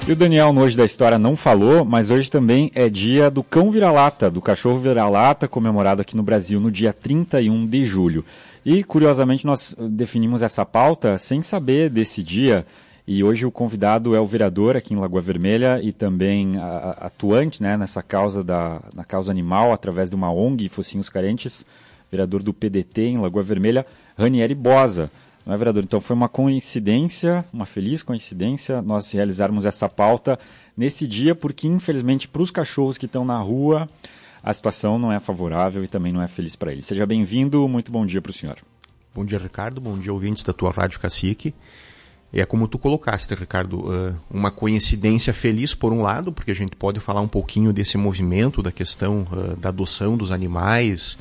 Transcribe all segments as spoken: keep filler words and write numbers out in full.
E o Daniel no Hoje da História não falou, mas hoje também é dia do cão vira-lata, do cachorro vira-lata, comemorado aqui no Brasil no dia trinta e um de julho. E, curiosamente, nós definimos essa pauta sem saber desse dia, e hoje o convidado é o vereador aqui em Lagoa Vermelha e também a, a, atuante, né, nessa causa, da, na causa animal, através de uma O N G, Focinhos Carentes, vereador do P D T em Lagoa Vermelha, Ranieri Bosa. Não é, vereador? Então foi uma coincidência, uma feliz coincidência, nós realizarmos essa pauta nesse dia, porque infelizmente para os cachorros que estão na rua, a situação não é favorável e também não é feliz para eles. Seja bem-vindo, muito bom dia para o senhor. Bom dia, Ricardo, bom dia, ouvintes da tua Rádio Cacique. É como tu colocaste, Ricardo, uma coincidência feliz por um lado, porque a gente pode falar um pouquinho desse movimento, da questão da adoção dos animais,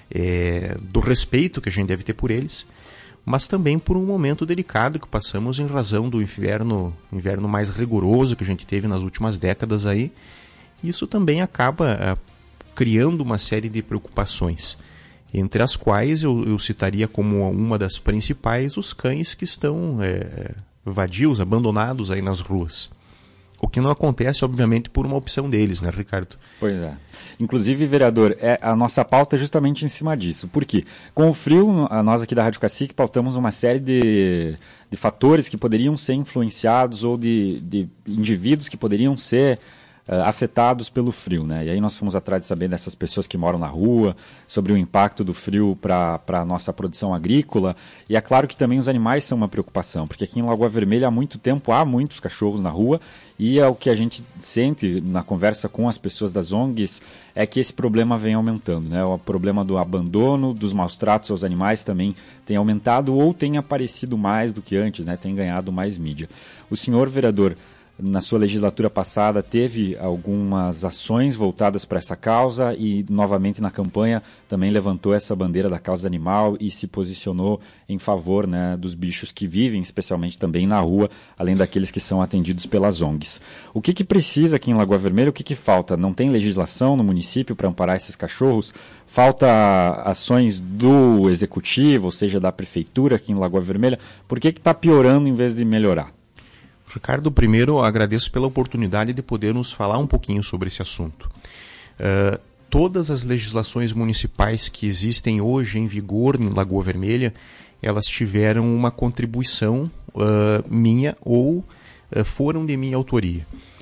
é, do respeito que a gente deve ter por eles, mas também por um momento delicado que passamos em razão do inverno, inverno mais rigoroso que a gente teve nas últimas décadas aí. Isso também acaba uh, criando uma série de preocupações, entre as quais eu, eu citaria como uma das principais os cães que estão é, vadios, abandonados aí nas ruas. O que não acontece, obviamente, por uma opção deles, né, Ricardo? Pois é. Inclusive, vereador, é, a nossa pauta é justamente em cima disso. Por quê? Com o frio, nós aqui da Rádio Cacique pautamos uma série de, de fatores que poderiam ser influenciados ou de, de indivíduos que poderiam ser uh, afetados pelo frio, né? E aí nós fomos atrás de saber dessas pessoas que moram na rua, sobre o impacto do frio para a nossa produção agrícola. E é claro que também os animais são uma preocupação, porque aqui em Lagoa Vermelha há muito tempo há muitos cachorros na rua, e é o que a gente sente na conversa com as pessoas das O N Gs, é que esse problema vem aumentando, né? O problema do abandono, dos maus tratos aos animais também tem aumentado ou tem aparecido mais do que antes, né? Tem ganhado mais mídia. O senhor vereador, na sua legislatura passada, teve algumas ações voltadas para essa causa e, novamente, na campanha também levantou essa bandeira da causa animal e se posicionou em favor, né, dos bichos que vivem, especialmente também na rua, além daqueles que são atendidos pelas O N Gs. O que, que precisa aqui em Lagoa Vermelha? O que, que falta? Não tem legislação no município para amparar esses cachorros? Falta ações do executivo, ou seja, da prefeitura aqui em Lagoa Vermelha? Por que está piorando em vez de melhorar? Ricardo, primeiro agradeço pela oportunidade de podermos falar um pouquinho sobre esse assunto. Uh, todas as legislações municipais que existem hoje em vigor em Lagoa Vermelha, elas tiveram uma contribuição uh, minha ou uh, foram de minha autoria.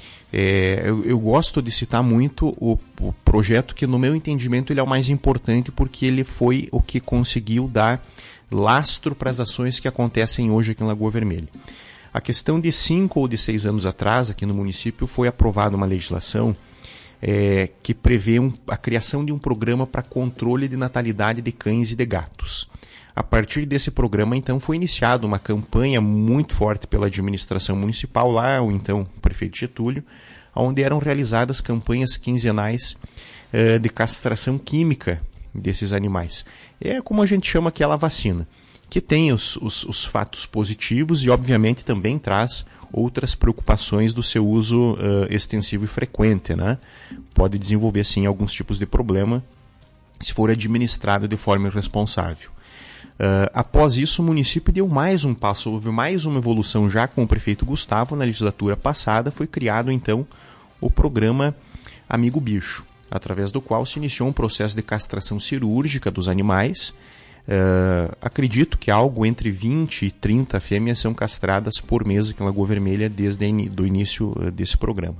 É, eu, eu gosto de citar muito o, o projeto que, no meu entendimento, ele é o mais importante porque ele foi o que conseguiu dar lastro para as ações que acontecem hoje aqui em Lagoa Vermelha. A questão de cinco ou de seis anos atrás, aqui no município, foi aprovada uma legislação é, que prevê um, a criação de um programa para controle de natalidade de cães e de gatos. A partir desse programa, então, foi iniciada uma campanha muito forte pela administração municipal, lá o então prefeito Getúlio, onde eram realizadas campanhas quinzenais é, de castração química desses animais. É como a gente chama aquela vacina, que tem os, os, os fatos positivos e, obviamente, também traz outras preocupações do seu uso uh, extensivo e frequente, né? Pode desenvolver, sim, alguns tipos de problema se for administrado de forma irresponsável. Uh, após isso, o município deu mais um passo, houve mais uma evolução já com o prefeito Gustavo. Na legislatura passada foi criado, então, o programa Amigo Bicho, através do qual se iniciou um processo de castração cirúrgica dos animais. Uh, acredito que algo entre vinte e trinta fêmeas são castradas por mês aqui em Lagoa Vermelha desde o início uh, desse programa.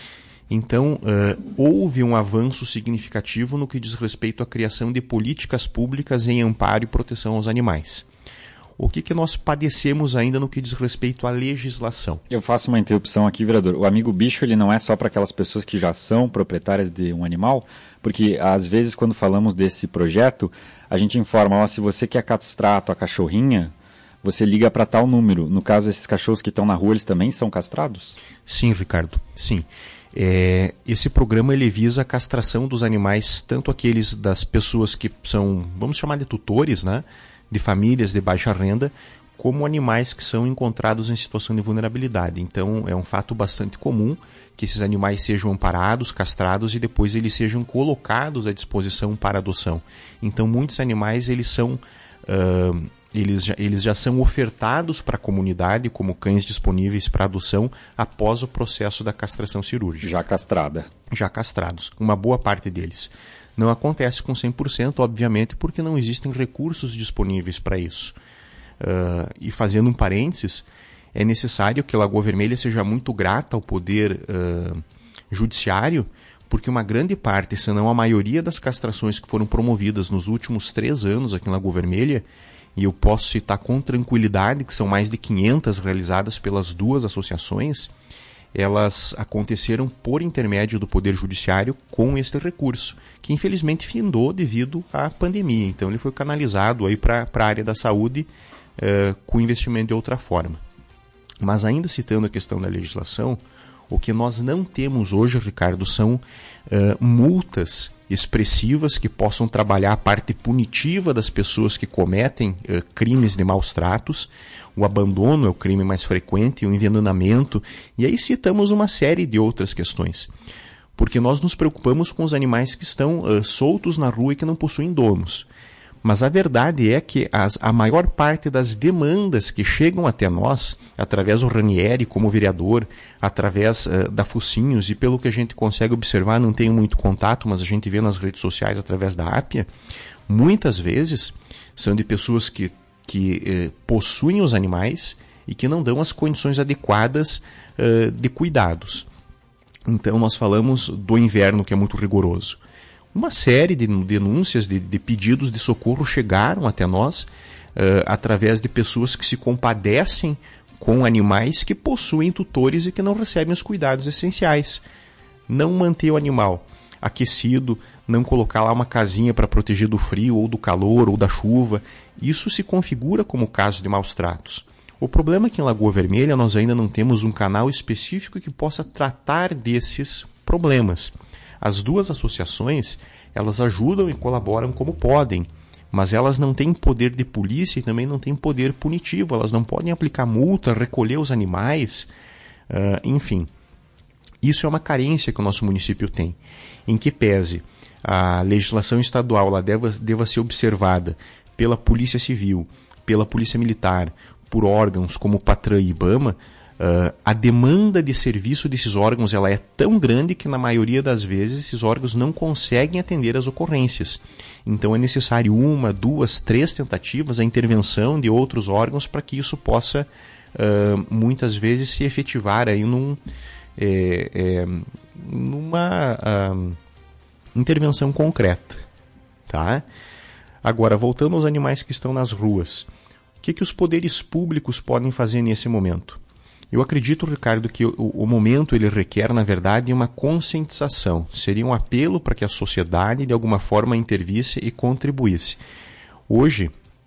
Então, uh, houve um avanço significativo no que diz respeito à criação de políticas públicas em amparo e proteção aos animais. O que, que nós padecemos ainda no que diz respeito à legislação? Eu faço uma interrupção aqui, vereador. O Amigo Bicho, ele não é só para aquelas pessoas que já são proprietárias de um animal, porque às vezes quando falamos desse projeto, a gente informa, ó, se você quer castrar a tua cachorrinha, você liga para tal número. No caso, esses cachorros que estão na rua, eles também são castrados? Sim, Ricardo, sim. É, esse programa ele visa a castração dos animais, tanto aqueles das pessoas que são, vamos chamar de tutores, né, de famílias de baixa renda, como animais que são encontrados em situação de vulnerabilidade. Então, é um fato bastante comum que esses animais sejam amparados, castrados e depois eles sejam colocados à disposição para adoção. Então, muitos animais eles são uh, eles já, eles já são ofertados para a comunidade como cães disponíveis para adoção após o processo da castração cirúrgica. Já castrada. Já castrados, uma boa parte deles. Não acontece com cem por cento, obviamente, porque não existem recursos disponíveis para isso. Uh, e fazendo um parênteses, é necessário que Lagoa Vermelha seja muito grata ao poder uh, judiciário, porque uma grande parte, se não a maioria das castrações que foram promovidas nos últimos três anos aqui em Lagoa Vermelha, e eu posso citar com tranquilidade que são mais de quinhentas realizadas pelas duas associações, elas aconteceram por intermédio do Poder Judiciário com este recurso, que infelizmente findou devido à pandemia. Então ele foi canalizado aí para a área da saúde uh, com investimento de outra forma. Mas ainda citando a questão da legislação, o que nós não temos hoje, Ricardo, são uh, multas expressivas que possam trabalhar a parte punitiva das pessoas que cometem uh, crimes de maus tratos. O abandono é o crime mais frequente, o envenenamento, e aí citamos uma série de outras questões. Porque nós nos preocupamos com os animais que estão uh, soltos na rua e que não possuem donos. Mas a verdade é que as, a maior parte das demandas que chegam até nós, através do Ranieri como vereador, através uh, da Focinhos, e pelo que a gente consegue observar, não tenho muito contato, mas a gente vê nas redes sociais através da Ápia, muitas vezes são de pessoas que, que uh, possuem os animais e que não dão as condições adequadas uh, de cuidados. Então nós falamos do inverno, que é muito rigoroso. Uma série de denúncias, de, de pedidos de socorro chegaram até nós uh, através de pessoas que se compadecem com animais que possuem tutores e que não recebem os cuidados essenciais. Não manter o animal aquecido, não colocar lá uma casinha para proteger do frio ou do calor ou da chuva, isso se configura como caso de maus tratos. O problema é que em Lagoa Vermelha nós ainda não temos um canal específico que possa tratar desses problemas. As duas associações, elas ajudam e colaboram como podem, mas elas não têm poder de polícia e também não têm poder punitivo, elas não podem aplicar multa, recolher os animais, uh, enfim. Isso é uma carência que o nosso município tem, em que pese a legislação estadual ela deva, deva ser observada pela Polícia Civil, pela Polícia Militar, por órgãos como o Patran e IBAMA, Uh, a demanda de serviço desses órgãos ela é tão grande que na maioria das vezes esses órgãos não conseguem atender as ocorrências. Então é necessário uma, duas, três tentativas, a intervenção de outros órgãos para que isso possa uh, muitas vezes se efetivar aí num, é, é, numa uh, intervenção concreta. Tá? Agora, voltando aos animais que estão nas ruas, o que, que os poderes públicos podem fazer nesse momento? Eu acredito, Ricardo, que o, o momento ele requer, na verdade, uma conscientização. Seria um apelo para que a sociedade, de alguma forma, intervisse e contribuísse. Hoje,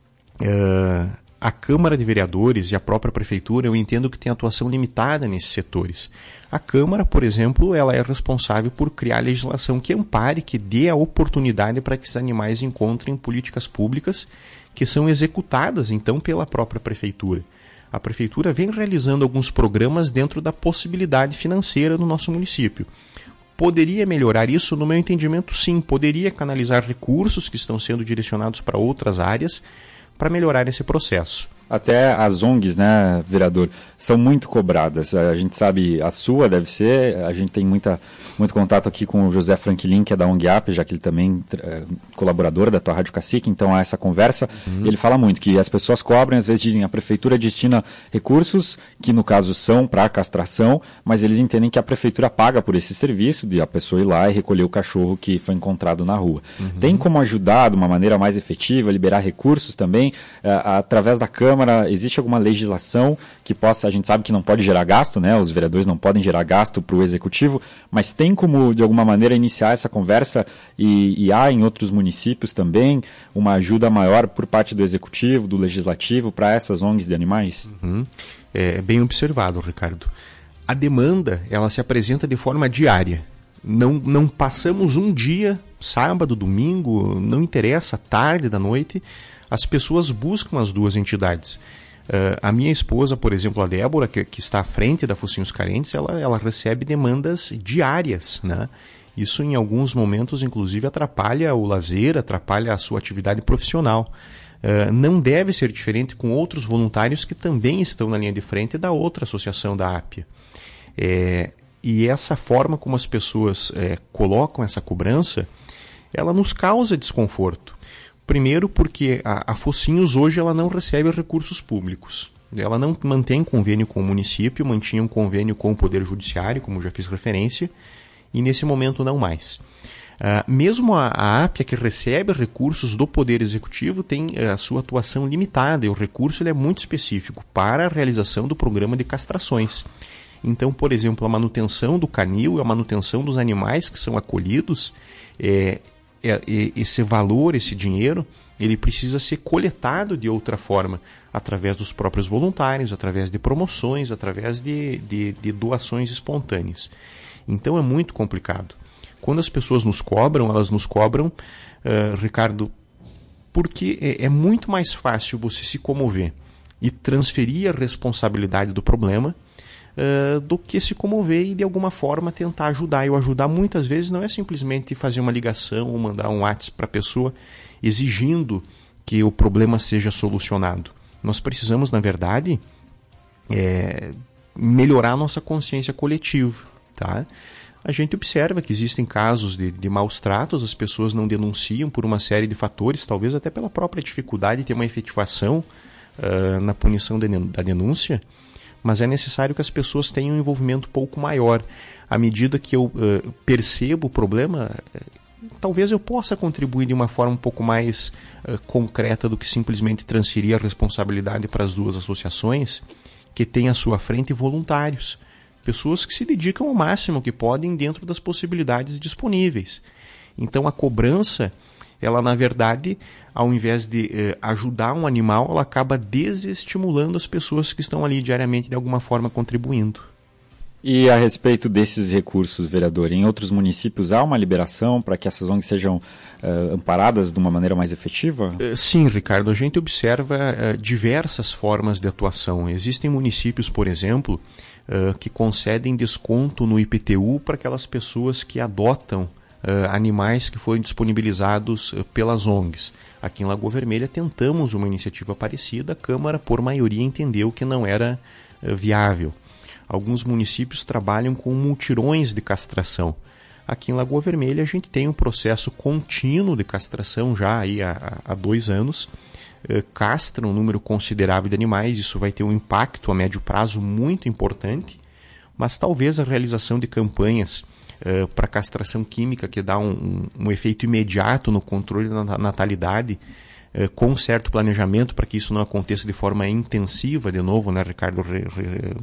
uh, a Câmara de Vereadores e a própria Prefeitura, eu entendo que tem atuação limitada nesses setores. A Câmara, por exemplo, ela é responsável por criar legislação que ampare, que dê a oportunidade para que esses animais encontrem políticas públicas que são executadas, então, pela própria Prefeitura. A Prefeitura vem realizando alguns programas dentro da possibilidade financeira do nosso município. Poderia melhorar isso? No meu entendimento, sim. Poderia canalizar recursos que estão sendo direcionados para outras áreas para melhorar esse processo. Até as O N Gs, né, vereador, são muito cobradas. A gente sabe, a sua deve ser, a gente tem muita, muito contato aqui com o José Franklin, que é da O N G A P, já que ele também é colaborador da tua Rádio Cacique, então há essa conversa. Uhum. Ele fala muito que as pessoas cobram, às vezes dizem a prefeitura destina recursos, que no caso são para a castração, mas eles entendem que a prefeitura paga por esse serviço, de a pessoa ir lá e recolher o cachorro que foi encontrado na rua. Uhum. Tem como ajudar de uma maneira mais efetiva, liberar recursos também, uh, através da Câmara? Existe alguma legislação que possa, a gente sabe que não pode gerar gasto, né? Os vereadores não podem gerar gasto para o executivo, mas tem como, de alguma maneira, iniciar essa conversa e, e há em outros municípios também uma ajuda maior por parte do executivo, do legislativo, para essas O N Gs de animais? Uhum. É bem observado, Ricardo. A demanda, ela se apresenta de forma diária. Não, não passamos um dia, sábado, domingo, não interessa, tarde da noite, as pessoas buscam as duas entidades. Uh, a minha esposa, por exemplo, a Débora, que, que está à frente da Focinhos Carentes, ela, ela recebe demandas diárias, né? Isso, em alguns momentos, inclusive, atrapalha o lazer, atrapalha a sua atividade profissional. uh, não deve ser diferente com outros voluntários que também estão na linha de frente da outra associação da Ápia. É, e essa forma como as pessoas é, colocam essa cobrança, ela nos causa desconforto. Primeiro porque a, a Focinhos hoje ela não recebe recursos públicos. Ela não mantém convênio com o município, mantinha um convênio com o Poder Judiciário, como já fiz referência, e nesse momento não mais. Uh, mesmo a, a Ápia, que recebe recursos do Poder Executivo, tem uh, a sua atuação limitada, e o recurso ele é muito específico para a realização do programa de castrações. Então, por exemplo, a manutenção do canil e a manutenção dos animais que são acolhidos, é, é, é, esse valor, esse dinheiro, ele precisa ser coletado de outra forma, através dos próprios voluntários, através de promoções, através de, de, de doações espontâneas. Então é muito complicado. Quando as pessoas nos cobram, elas nos cobram, uh, Ricardo, porque é, é muito mais fácil você se comover e transferir a responsabilidade do problema uh, do que se comover e de alguma forma tentar ajudar. E o ajudar muitas vezes não é simplesmente fazer uma ligação ou mandar um WhatsApp para a pessoa exigindo que o problema seja solucionado. Nós precisamos, na verdade, é, melhorar a nossa consciência coletiva. Tá? A gente observa que existem casos de, de maus tratos, as pessoas não denunciam por uma série de fatores, talvez até pela própria dificuldade de ter uma efetivação uh, na punição de, da denúncia, mas é necessário que as pessoas tenham um envolvimento um pouco maior. À medida que eu uh, percebo o problema, talvez eu possa contribuir de uma forma um pouco mais uh, concreta do que simplesmente transferir a responsabilidade para as duas associações que têm à sua frente voluntários. Pessoas que se dedicam ao máximo que podem dentro das possibilidades disponíveis. Então a cobrança, ela na verdade, ao invés de eh, ajudar um animal, ela acaba desestimulando as pessoas que estão ali diariamente de alguma forma contribuindo. E a respeito desses recursos, vereador, em outros municípios há uma liberação para que essas O N Gs sejam uh, amparadas de uma maneira mais efetiva? Sim, Ricardo, a gente observa uh, diversas formas de atuação. Existem municípios, por exemplo, uh, que concedem desconto no I P T U para aquelas pessoas que adotam uh, animais que foram disponibilizados uh, pelas O N Gs. Aqui em Lagoa Vermelha tentamos uma iniciativa parecida, a Câmara, por maioria, entendeu que não era uh, viável. Alguns municípios trabalham com multirões de castração. Aqui em Lagoa Vermelha a gente tem um processo contínuo de castração já aí há, há dois anos. Eh, castra um número considerável de animais, isso vai ter um impacto a médio prazo muito importante, mas talvez a realização de campanhas eh, para castração química que dá um, um, um efeito imediato no controle da natalidade, eh, com certo planejamento para que isso não aconteça de forma intensiva, de novo, né, Ricardo, re, re,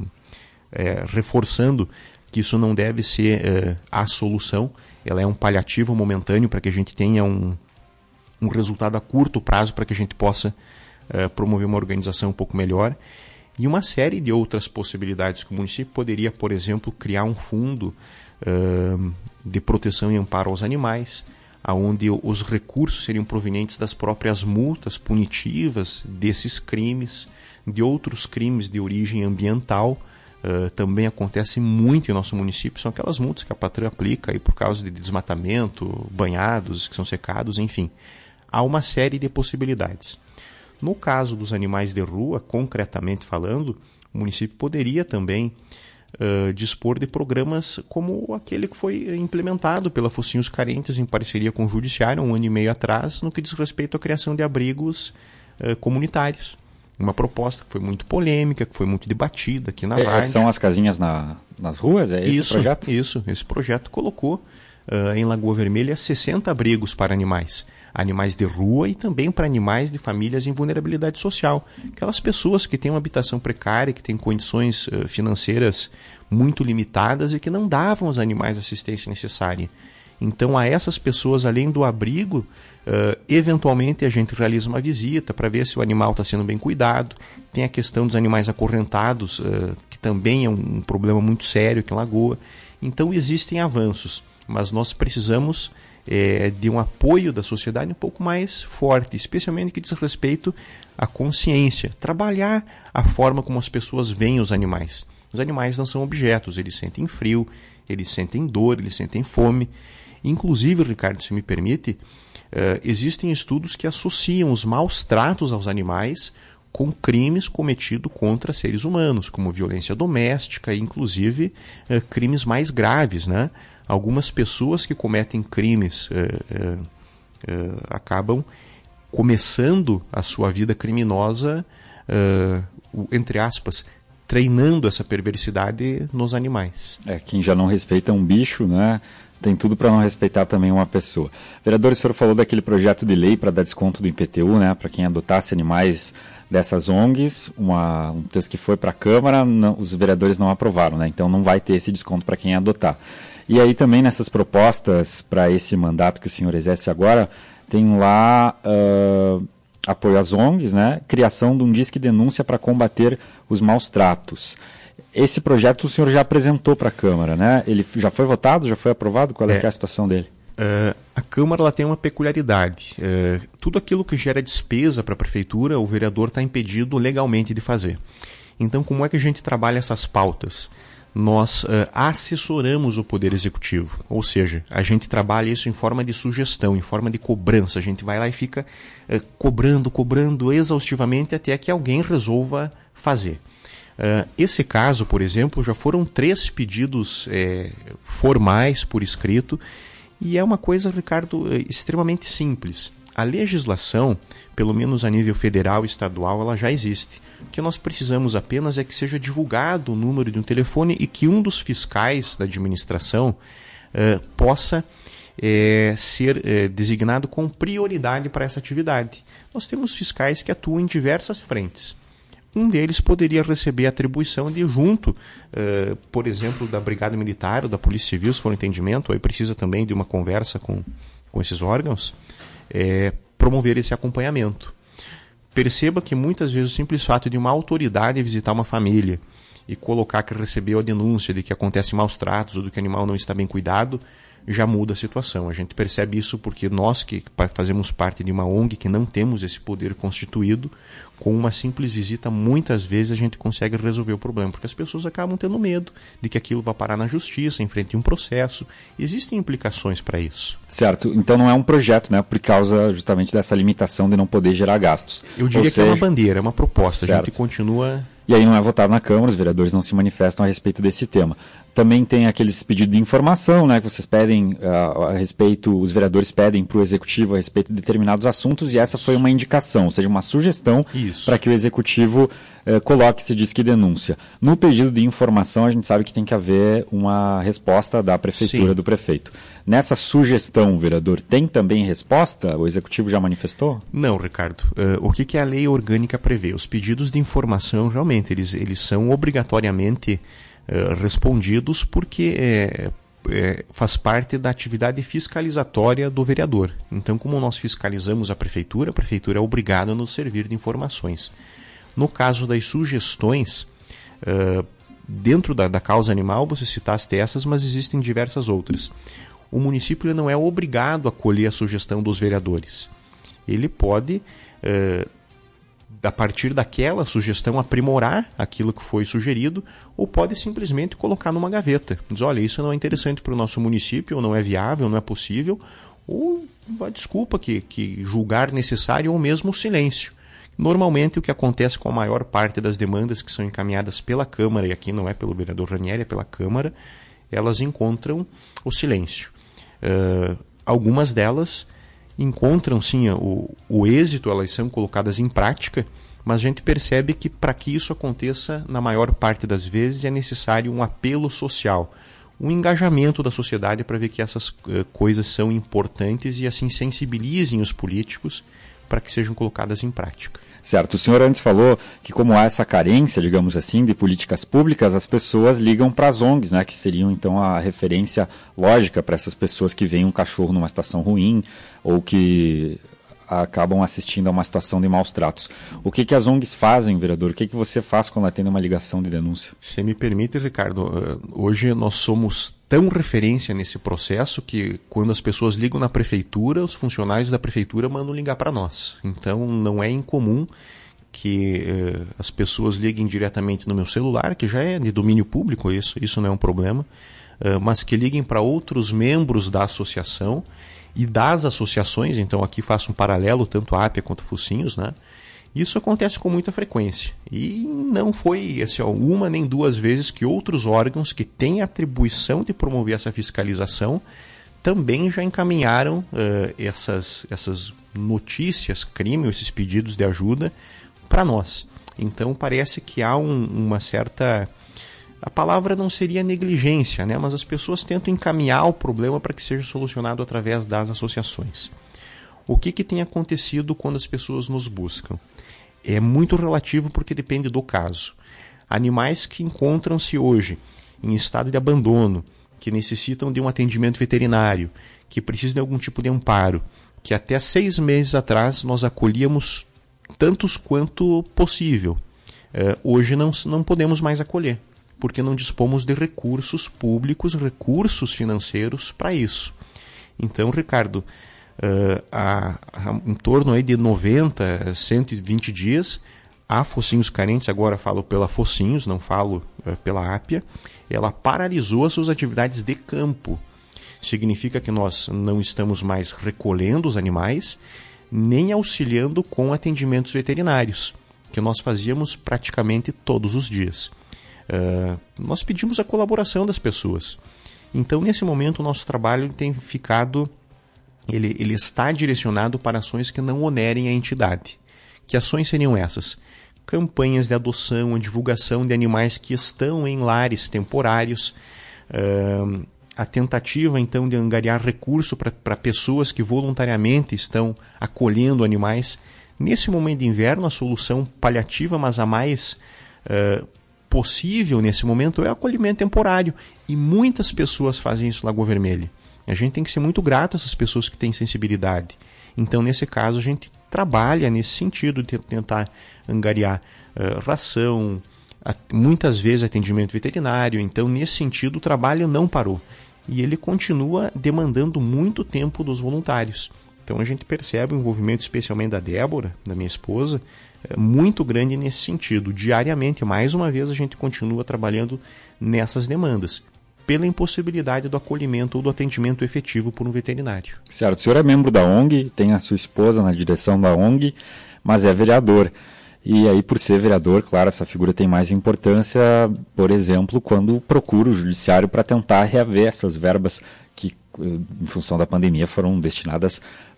É, reforçando que isso não deve ser é, a solução, ela é um paliativo momentâneo para que a gente tenha um, um resultado a curto prazo para que a gente possa é, promover uma organização um pouco melhor. E uma série de outras possibilidades que o município poderia, por exemplo, criar um fundo é, de proteção e amparo aos animais, onde os recursos seriam provenientes das próprias multas punitivas desses crimes, de outros crimes de origem ambiental. Uh, também acontece muito em nosso município, são aquelas multas que a patrulha aplica aí por causa de desmatamento, banhados que são secados, enfim. Há uma série de possibilidades. No caso dos animais de rua, concretamente falando, o município poderia também uh, dispor de programas como aquele que foi implementado pela Focinhos Carentes em parceria com o Judiciário um ano e meio atrás, no que diz respeito à criação de abrigos uh, comunitários. Uma proposta que foi muito polêmica, que foi muito debatida aqui na é, rádio. São as casinhas na, nas ruas? É esse isso, projeto? Isso, esse projeto colocou uh, em Lagoa Vermelha sessenta abrigos para animais. Animais de rua e também para animais de famílias em vulnerabilidade social. Aquelas pessoas que têm uma habitação precária, que têm condições uh, financeiras muito limitadas e que não davam aos animais a assistência necessária. Então, a essas pessoas, além do abrigo, uh, eventualmente a gente realiza uma visita para ver se o animal está sendo bem cuidado. Tem a questão dos animais acorrentados, uh, que também é um problema muito sério aqui em Lagoa. Então, existem avanços, mas nós precisamos é, de um apoio da sociedade um pouco mais forte, especialmente no que diz respeito à consciência. Trabalhar a forma como as pessoas veem os animais. Os animais não são objetos, eles sentem frio, eles sentem dor, eles sentem fome. Inclusive, Ricardo, se me permite, Uh, existem estudos que associam os maus tratos aos animais com crimes cometidos contra seres humanos, como violência doméstica e, inclusive, uh, crimes mais graves, né? Algumas pessoas que cometem crimes uh, uh, uh, acabam começando a sua vida criminosa, uh, entre aspas, treinando essa perversidade nos animais. É, quem já não respeita um bicho, né? Tem tudo para não respeitar também uma pessoa. Vereador, o senhor falou daquele projeto de lei para dar desconto do I P T U, né, para quem adotasse animais dessas O N Gs, uma, um texto que foi para a Câmara, não, os vereadores não aprovaram, né, então não vai ter esse desconto para quem adotar. E aí também nessas propostas para esse mandato que o senhor exerce agora, tem lá uh, apoio às O N Gs, né, criação de um disque denúncia para combater os maus tratos. Esse projeto o senhor já apresentou para a Câmara, né? Ele já foi votado, já foi aprovado? Qual é, é, que é a situação dele? Uh, a Câmara ela tem uma peculiaridade. Uh, tudo aquilo que gera despesa para a Prefeitura, o vereador está impedido legalmente de fazer. Então, como é que a gente trabalha essas pautas? Nós uh, assessoramos o Poder Executivo, ou seja, a gente trabalha isso em forma de sugestão, em forma de cobrança. A gente vai lá e fica uh, cobrando, cobrando exaustivamente até que alguém resolva fazer. Uh, esse caso, por exemplo, já foram três pedidos é, formais por escrito e é uma coisa, Ricardo, extremamente simples. A legislação, pelo menos a nível federal e estadual, ela já existe. O que nós precisamos apenas é que seja divulgado o número de um telefone e que um dos fiscais da administração uh, possa é, ser é, designado com prioridade para essa atividade. Nós temos fiscais que atuam em diversas frentes. Um deles poderia receber a atribuição de, junto, uh, por exemplo, da Brigada Militar ou da Polícia Civil, se for um entendimento, aí precisa também de uma conversa com, com esses órgãos, é, promover esse acompanhamento. Perceba que muitas vezes o simples fato de uma autoridade visitar uma família e colocar que recebeu a denúncia de que acontece maus tratos ou de que o animal não está bem cuidado, já muda a situação. A gente percebe isso porque nós que fazemos parte de uma O N G que não temos esse poder constituído, com uma simples visita, muitas vezes a gente consegue resolver o problema, porque as pessoas acabam tendo medo de que aquilo vá parar na justiça, enfrente um processo. Existem implicações para isso. Certo. Então não é um projeto, né, por causa justamente dessa limitação de não poder gerar gastos. Eu diria Ou que seja... é uma bandeira, é uma proposta. Certo. A gente continua... E aí não é votado na Câmara, os vereadores não se manifestam a respeito desse tema. Também tem aqueles pedidos de informação, né, que vocês pedem uh, a respeito, os vereadores pedem para o Executivo a respeito de determinados assuntos, e essa foi uma indicação, ou seja, uma sugestão para que o Executivo uh, coloque esse disque denúncia. No pedido de informação, a gente sabe que tem que haver uma resposta da Prefeitura, Sim. do prefeito. Nessa sugestão, vereador, tem também resposta? O Executivo já manifestou? Não, Ricardo. Uh, o que, que a lei orgânica prevê? Os pedidos de informação, realmente, eles, eles são obrigatoriamente uh, respondidos porque é, é, faz parte da atividade fiscalizatória do vereador. Então, como nós fiscalizamos a Prefeitura, a Prefeitura é obrigada a nos servir de informações. No caso das sugestões, uh, dentro da, da causa animal, você citaste essas, mas existem diversas outras. O município não é obrigado a acolher a sugestão dos vereadores. Ele pode, uh, a partir daquela sugestão, aprimorar aquilo que foi sugerido, ou pode simplesmente colocar numa gaveta. Diz, olha, isso não é interessante para o nosso município, ou não é viável, não é possível, ou, desculpa, que, que julgar necessário, ou mesmo o silêncio. Normalmente, o que acontece com a maior parte das demandas que são encaminhadas pela Câmara, e aqui não é pelo vereador Ranieri, é pela Câmara, elas encontram o silêncio. Uh, algumas delas encontram sim o, o êxito, elas são colocadas em prática, mas a gente percebe que para que isso aconteça, na maior parte das vezes, é necessário um apelo social, um engajamento da sociedade para ver que essas uh, coisas são importantes e assim sensibilizem os políticos para que sejam colocadas em prática. Certo. O senhor antes falou que como há essa carência, digamos assim, de políticas públicas, as pessoas ligam para as O N Gs, né, que seriam então a referência lógica para essas pessoas que veem um cachorro numa situação ruim ou que acabam assistindo a uma situação de maus tratos. O que, que as O N Gs fazem, vereador? O que, que você faz quando atende uma ligação de denúncia? Se me permite, Ricardo, hoje nós somos tão referência nesse processo que quando as pessoas ligam na prefeitura, os funcionários da prefeitura mandam ligar para nós. Então não é incomum que eh, as pessoas liguem diretamente no meu celular, que já é de domínio público, isso, isso não é um problema, eh, mas que liguem para outros membros da associação e das associações, então aqui faço um paralelo, tanto a APIA quanto Focinhos, né? Isso acontece com muita frequência. E não foi assim, ó, uma nem duas vezes que outros órgãos que têm a atribuição de promover essa fiscalização também já encaminharam uh, essas, essas notícias, crime, esses pedidos de ajuda para nós. Então parece que há um, uma certa... A palavra não seria negligência, né? Mas as pessoas tentam encaminhar o problema para que seja solucionado através das associações. O que, que tem acontecido quando as pessoas nos buscam? É muito relativo porque depende do caso. Animais que encontram-se hoje em estado de abandono, que necessitam de um atendimento veterinário, que precisam de algum tipo de amparo, que até seis meses atrás nós acolhíamos tantos quanto possível. Uh, hoje não, não podemos mais acolher, porque não dispomos de recursos públicos, recursos financeiros para isso. Então, Ricardo, uh, há, há em torno aí de noventa, cento e vinte dias, a Focinhos Carentes, agora falo pela Focinhos, não falo uh, pela APIA, ela paralisou as suas atividades de campo. Significa que nós não estamos mais recolhendo os animais, nem auxiliando com atendimentos veterinários, que nós fazíamos praticamente todos os dias. Uh, nós pedimos a colaboração das pessoas. Então, nesse momento, o nosso trabalho tem ficado, ele, ele está direcionado para ações que não onerem a entidade. Que ações seriam essas? Campanhas de adoção, a divulgação de animais que estão em lares temporários, uh, a tentativa, então, de angariar recurso para pessoas que voluntariamente estão acolhendo animais. Nesse momento de inverno, a solução paliativa, mas a mais uh, possível nesse momento é o acolhimento temporário. E muitas pessoas fazem isso em Lagoa Vermelha. A gente tem que ser muito grato a essas pessoas que têm sensibilidade. Então, nesse caso, a gente trabalha nesse sentido de tentar angariar uh, ração, a, muitas vezes atendimento veterinário. Então, nesse sentido, o trabalho não parou. E ele continua demandando muito tempo dos voluntários. Então, a gente percebe o envolvimento, especialmente da Débora, da minha esposa, muito grande nesse sentido. Diariamente, mais uma vez, a gente continua trabalhando nessas demandas, pela impossibilidade do acolhimento ou do atendimento efetivo por um veterinário. Certo, o senhor é membro da O N G, tem a sua esposa na direção da O N G, mas é vereador. E aí, por ser vereador, claro, essa figura tem mais importância, por exemplo, quando procura o judiciário para tentar reaver essas verbas que, em função da pandemia, foram destinadas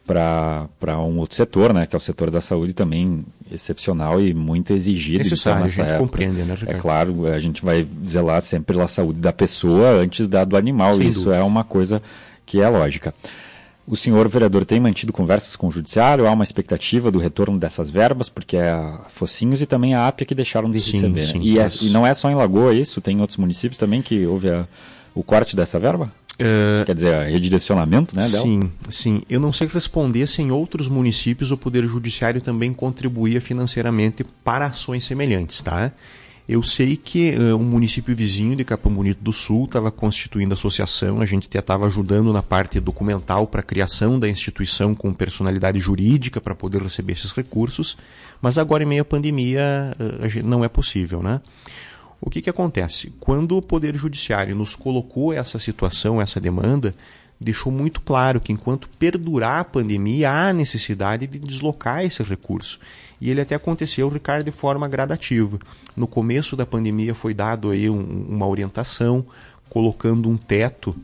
para um outro setor, né, que é o setor da saúde, também excepcional e muito exigido. Necessário, nessa a gente época. compreende, né, Ricardo? É claro, a gente vai zelar sempre pela saúde da pessoa antes da do animal. Sem Isso dúvida. É uma coisa que é lógica. O senhor vereador tem mantido conversas com o judiciário? Há uma expectativa do retorno dessas verbas? Porque é a Focinhos e também a APIA que deixaram de Sim, receber. sim, né? e, é, mas... e não é só em Lagoa isso? Tem outros municípios também que houve a, o corte dessa verba? Uh, Quer dizer, redirecionamento, né, dela? Sim, sim. Eu não sei responder se em outros municípios o Poder Judiciário também contribuía financeiramente para ações semelhantes, tá? Eu sei que uh, um município vizinho de Capão Bonito do Sul estava constituindo associação, a gente estava ajudando na parte documental para a criação da instituição com personalidade jurídica para poder receber esses recursos, mas agora em meio à pandemia uh, não é possível, né? O que que acontece? Quando o Poder Judiciário nos colocou essa situação, essa demanda, deixou muito claro que enquanto perdurar a pandemia, há necessidade de deslocar esse recurso. E ele até aconteceu, Ricardo, de forma gradativa. No começo da pandemia foi dado aí um, uma orientação, colocando um teto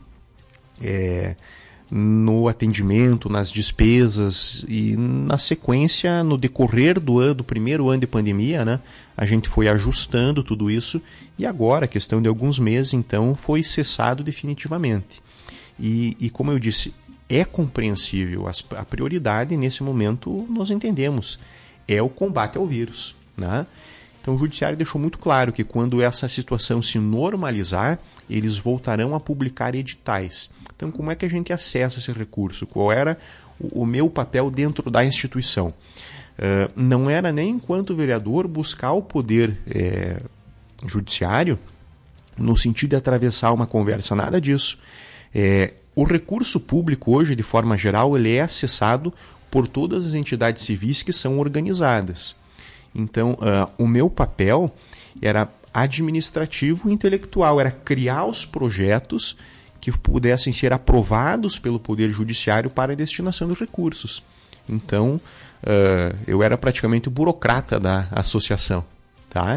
é, no atendimento, nas despesas, e na sequência, no decorrer do ano, do primeiro ano de pandemia, né, a gente foi ajustando tudo isso, e agora, questão de alguns meses, então, foi cessado definitivamente. E, e como eu disse, é compreensível, as, a prioridade nesse momento, nós entendemos, é o combate ao vírus, né? Então o Judiciário deixou muito claro que quando essa situação se normalizar, eles voltarão a publicar editais. Então como é que a gente acessa esse recurso? Qual era o, o meu papel dentro da instituição? Uh, não era nem enquanto vereador buscar o poder é, judiciário no sentido de atravessar uma conversa, nada disso. É, o recurso público hoje, de forma geral, ele é acessado por todas as entidades civis que são organizadas. Então, uh, o meu papel era administrativo e intelectual, era criar os projetos que pudessem ser aprovados pelo Poder Judiciário para a destinação de recursos. Então, uh, eu era praticamente o burocrata da associação. Tá?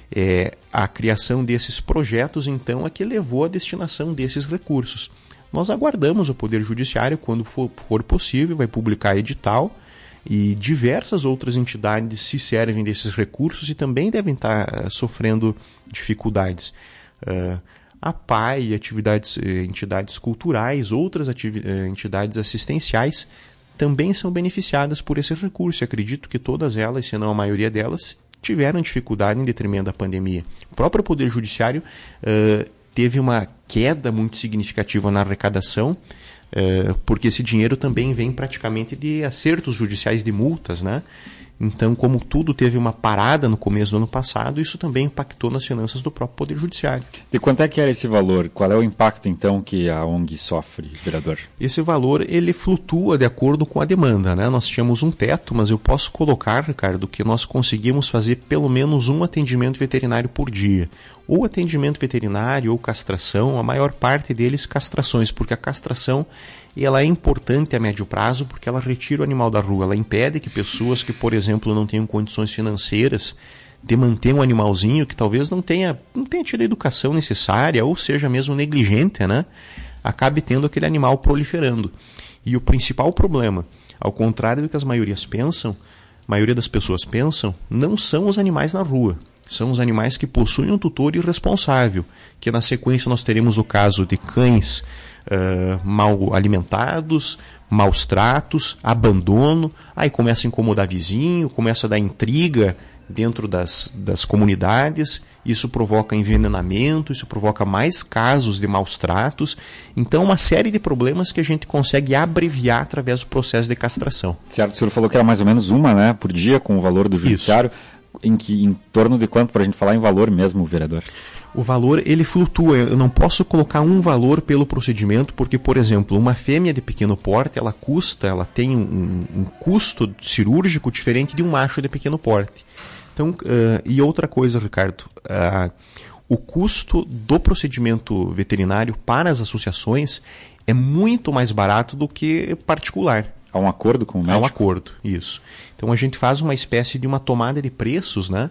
É, a criação desses projetos, então, é que levou à destinação desses recursos. Nós aguardamos o Poder Judiciário, quando for, for possível, vai publicar edital, e diversas outras entidades se servem desses recursos e também devem estar uh, sofrendo dificuldades. Uh, a P A I, atividades, entidades culturais, outras ativi- entidades assistenciais também são beneficiadas por esse recurso. Acredito que todas elas, se não a maioria delas, tiveram dificuldade em detrimento da pandemia. O próprio Poder Judiciário uh, teve uma queda muito significativa na arrecadação, uh, porque esse dinheiro também vem praticamente de acertos judiciais de multas, né? Então, como tudo teve uma parada no começo do ano passado, isso também impactou nas finanças do próprio Poder Judiciário. De quanto é que era esse valor? Qual é o impacto, então, que a O N G sofre, vereador? Esse valor, ele flutua de acordo com a demanda, né? Nós tínhamos um teto, mas eu posso colocar, Ricardo, que nós conseguimos fazer pelo menos um atendimento veterinário por dia. Ou atendimento veterinário ou castração, a maior parte deles castrações, porque a castração ela é importante a médio prazo porque ela retira o animal da rua, ela impede que pessoas que, por exemplo, não tenham condições financeiras de manter um animalzinho que talvez não tenha, não tenha tido a educação necessária ou seja mesmo negligente, né, acabe tendo aquele animal proliferando. E o principal problema, ao contrário do que as maiorias pensam, a maioria das pessoas pensam, não são os animais na rua. São os animais que possuem um tutor irresponsável, que na sequência nós teremos o caso de cães uh, mal alimentados, maus tratos, abandono, aí começa a incomodar vizinho, começa a dar intriga dentro das, das comunidades, isso provoca envenenamento, isso provoca mais casos de maus tratos, então uma série de problemas que a gente consegue abreviar através do processo de castração. Certo, o senhor falou que era mais ou menos uma, né, por dia com o valor do judiciário. Isso. Em, que, em torno de quanto, para a gente falar em valor mesmo, vereador? O valor, ele flutua. Eu não posso colocar um valor pelo procedimento, porque, por exemplo, uma fêmea de pequeno porte, ela custa, ela tem um, um custo cirúrgico diferente de um macho de pequeno porte. Então, uh, e outra coisa, Ricardo, uh, o custo do procedimento veterinário para as associações é muito mais barato do que particular. Há um acordo com o médico? Há um acordo, isso. Então a gente faz uma espécie de uma tomada de preços, né?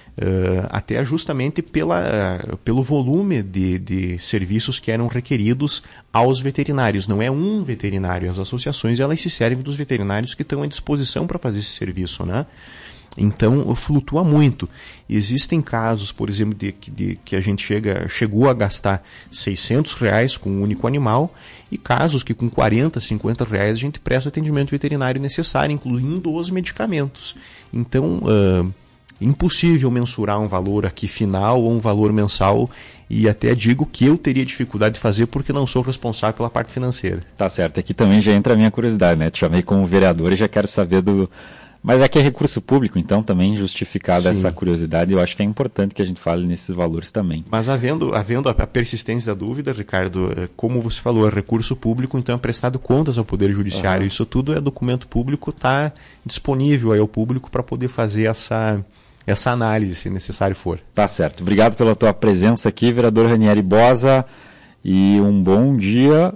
Uh, até justamente pela, uh, pelo volume de, de serviços que eram requeridos aos veterinários. Não é um veterinário, as associações elas se servem dos veterinários que estão à disposição para fazer esse serviço, né? Então flutua muito. Existem casos, por exemplo, de, de que a gente chega, chegou a gastar seiscentos reais com um único animal e casos que com quarenta, cinquenta reais a gente presta o atendimento veterinário necessário, incluindo os medicamentos. Então, uh, impossível mensurar um valor aqui final ou um valor mensal e até digo que eu teria dificuldade de fazer porque não sou responsável pela parte financeira. Tá certo, aqui também já entra a minha curiosidade, né? Te chamei como vereador e já quero saber do... Mas aqui é recurso público, então também justificada essa curiosidade, eu acho que é importante que a gente fale nesses valores também. Mas havendo, havendo a persistência da dúvida, Ricardo, como você falou, é recurso público, então é prestado contas ao Poder Judiciário. Uhum. Isso tudo é documento público, está disponível aí ao público para poder fazer essa, essa análise, se necessário for. Tá certo. Obrigado pela tua presença aqui, vereador Ranieri Bosa, e um bom dia.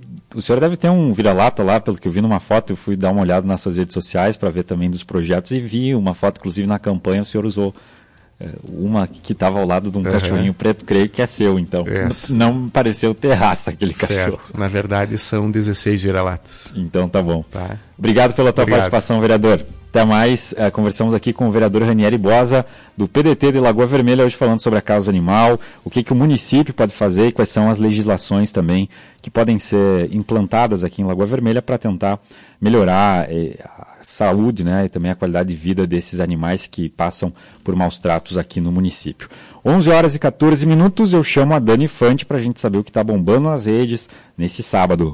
O senhor deve ter um vira-lata lá, pelo que eu vi numa foto, eu fui dar uma olhada nas suas redes sociais para ver também dos projetos e vi uma foto, inclusive na campanha, o senhor usou é, uma que estava ao lado de um uhum. cachorrinho preto, creio que é seu, então. É. Não me pareceu ter raça aquele cachorro. Certo, na verdade são dezesseis vira-latas. Então tá bom. Tá. Obrigado pela tua Obrigado. participação, vereador. Até mais, uh, conversamos aqui com o vereador Ranieri Bosa, do P D T de Lagoa Vermelha, hoje falando sobre a causa animal, o que, que o município pode fazer e quais são as legislações também que podem ser implantadas aqui em Lagoa Vermelha para tentar melhorar eh, a saúde, né, e também a qualidade de vida desses animais que passam por maus tratos aqui no município. onze horas e quatorze minutos, eu chamo a Dani Fante para a gente saber o que está bombando nas redes nesse sábado.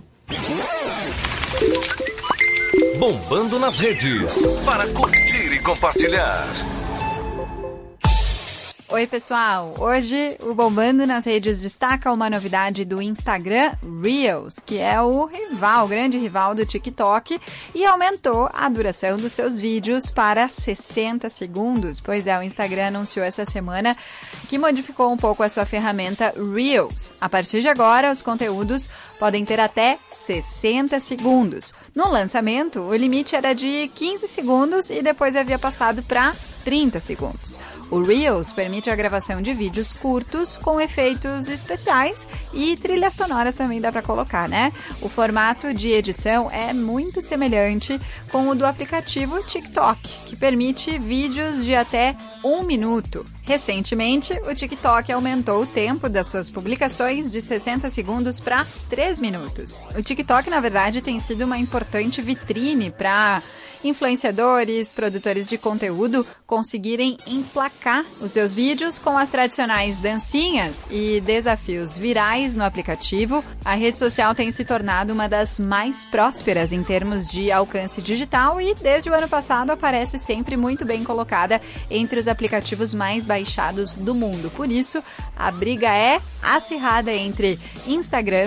Bombando nas redes, para curtir e compartilhar. Oi, pessoal! Hoje o Bombando nas Redes destaca uma novidade do Instagram Reels, que é o rival, o grande rival do TikTok, e aumentou a duração dos seus vídeos para sessenta segundos. Pois é, o Instagram anunciou essa semana que modificou um pouco a sua ferramenta Reels. A partir de agora, os conteúdos podem ter até sessenta segundos. No lançamento, o limite era de quinze segundos e depois havia passado para trinta segundos. O Reels permite a gravação de vídeos curtos com efeitos especiais e trilhas sonoras também dá para colocar, né? O formato de edição é muito semelhante com o do aplicativo TikTok, que permite vídeos de até um minuto. Recentemente, o TikTok aumentou o tempo das suas publicações de sessenta segundos para três minutos. O TikTok, na verdade, tem sido uma importante vitrine para influenciadores, produtores de conteúdo conseguirem emplacar os seus vídeos com as tradicionais dancinhas e desafios virais no aplicativo. A rede social tem se tornado uma das mais prósperas em termos de alcance digital e desde o ano passado aparece sempre muito bem colocada entre os aplicativos mais baixados do mundo. Por isso, a briga é acirrada entre Instagram,